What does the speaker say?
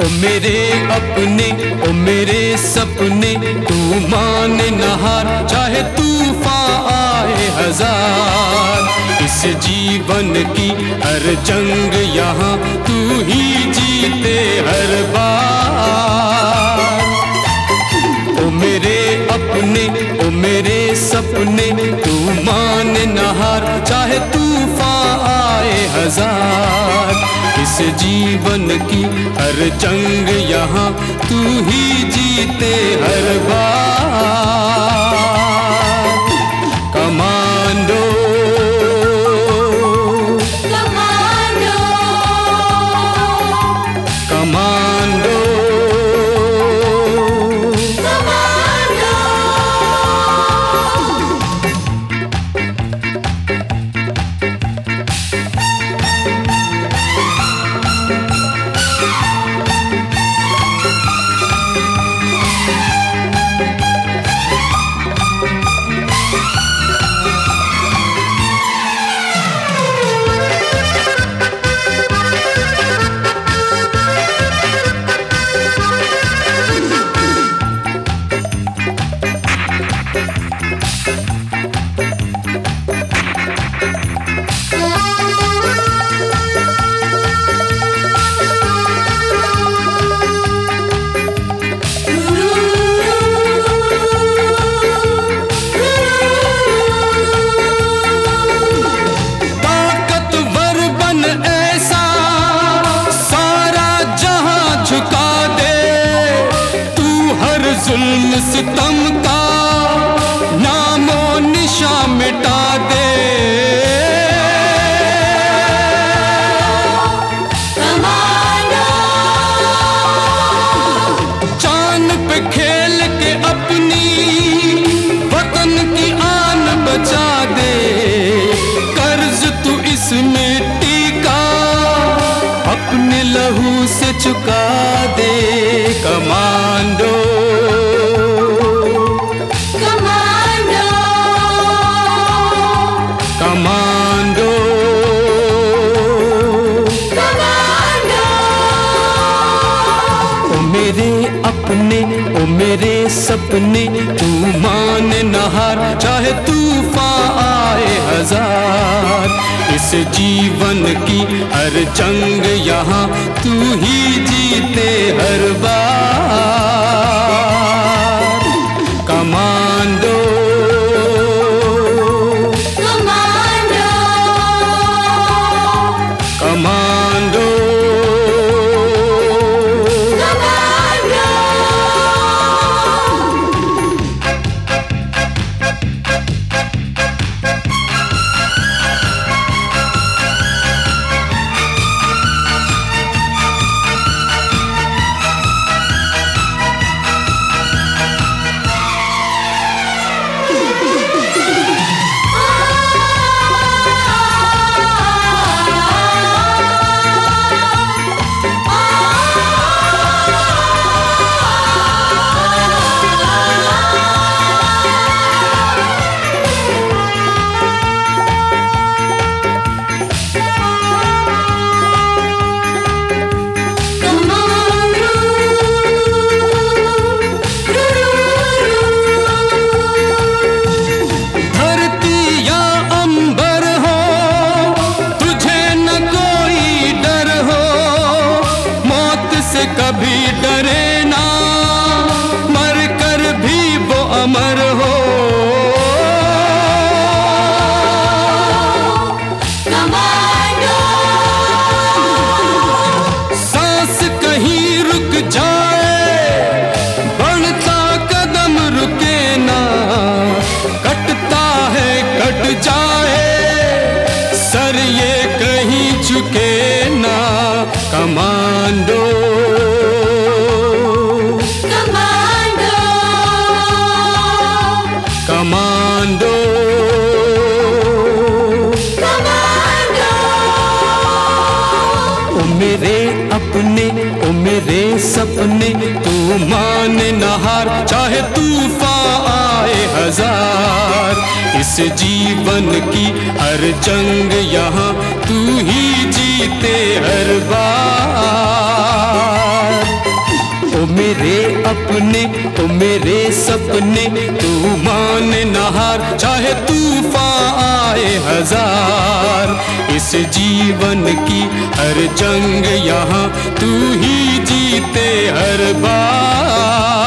ओ मेरे अपने, ओ मेरे सपने, तू माने न हार, चाहे तूफान आए हजार। इस जीवन की हर जंग यहाँ तू ही जीते हर बार। ओ मेरे अपने, ओ मेरे सपने, तू माने न हार, चाहे तूफान आए हजार। इस जीवन की हर जंग यहाँ तू ही जीते हर बार। कमांडो कमांडो कमांडो जुल्म सितम का नामो निशा मिटा दे। चांद पे खेल के अपनी वतन की आन बचा दे। कर्ज तू इस मिट्टी का अपने लहू से चुका दे। Commando commando commando. ओ मेरे अपने, ओ मेरे सपने, तू माने न हार, चाहे तूफान आए हजार। इस जीवन की हर जंग यहाँ तू ही जीते हर बार। कमांडो कमांडो कभी डरे ना, मर कर भी वो अमर हो। कमांडो सांस कहीं रुक जाए, बढ़ता कदम रुके ना। कटता है कट जाए, सर ये कहीं झुके ना। Commando commando commando. ओ मेरे अपने, ओ मेरे सपने, तू माने न हार, चाहे तूफान आए हजार। इस जीवन की हर जंग यहाँ तू ही जीते हर बार। सपने तू मान न हार, चाहे तूफान आए हजार। इस जीवन की हर जंग यहाँ तू ही जीते हर बार।